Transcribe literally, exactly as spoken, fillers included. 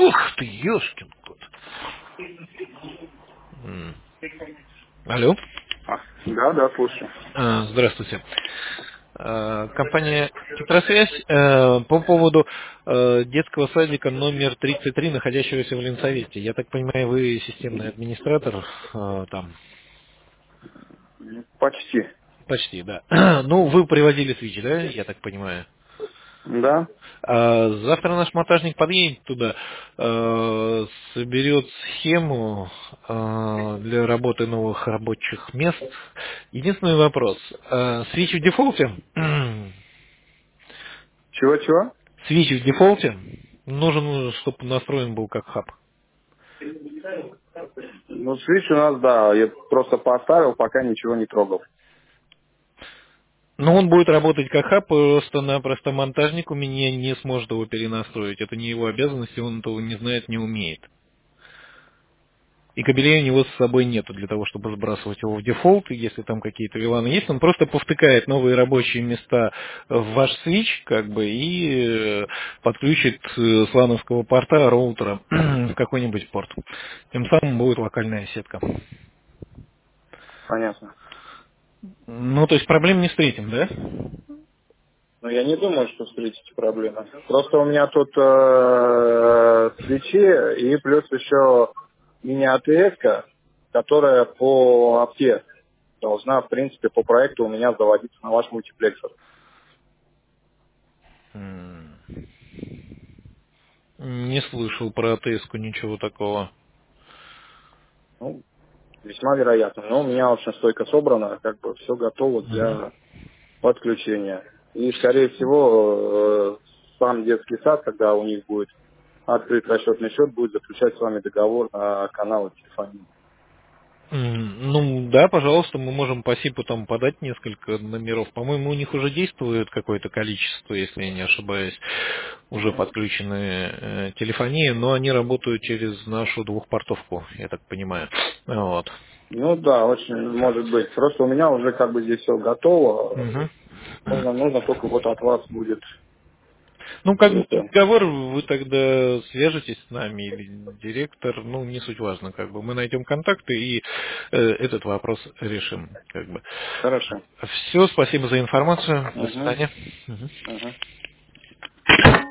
Ух ты, ёшкин кот. М. Алло. А, да, да, слушаю. А, Здравствуйте. А, Компания Тетрасвязь э, по поводу э, детского садика номер тридцать три, находящегося в Ленсовете. Я так понимаю, вы системный администратор э, там? Почти. Почти, да. Ну, вы привозили свич, да, я так понимаю? Да. А завтра наш монтажник подъедет туда, э, соберет схему э, для работы новых рабочих мест. Единственный вопрос. Э, Свич в дефолте? Чего-чего? Свич в дефолте? Нужен, чтобы настроен был как хаб. Ну, свич у нас, да, я просто поставил, пока ничего не трогал. Но он будет работать как хаб, просто-напросто монтажник у меня не сможет его перенастроить. Это не его обязанность, и он этого не знает, не умеет. И кабелей у него с собой нету для того, чтобы сбрасывать его в дефолт, и если там какие-то виланы есть, он просто повтыкает новые рабочие места в ваш свич, как бы, и э, подключит э, с лановского порта роутера в какой-нибудь порт. Тем самым будет локальная сетка. Понятно. Ну, то есть проблем не встретим, да? Но я не думаю, что встретите проблемы. Просто у меня тут э, свечи и плюс еще мини-АТС, которая по апте должна, в принципе, по проекту у меня заводиться на ваш мультиплексор. М, Не слышал про АТС-ку ничего такого. Ну, весьма вероятно. Но у меня очень стойко собрано, как бы все готово Мгм. для подключения. И, скорее всего, э, сам детский сад, когда у них будет открыт расчетный счет, будет заключать с вами договор на каналы телефонии. М, Ну да, пожалуйста, мы можем по СИПу там подать несколько номеров. По-моему, у них уже действует какое-то количество, если я не ошибаюсь, уже подключенные э, телефонии, но они работают через нашу двухпортовку, я так понимаю. Вот. Ну да, очень может быть. Просто у меня уже как бы здесь все готово. Мгм. Нужно, нужно только вот от вас будет Ну, как бы это. договор, вы тогда свяжетесь с нами или директор, ну, не суть важно, как бы мы найдем контакты и э, этот вопрос решим, как бы. Хорошо. Все, спасибо за информацию, до Угу. свидания. Мгм. Угу.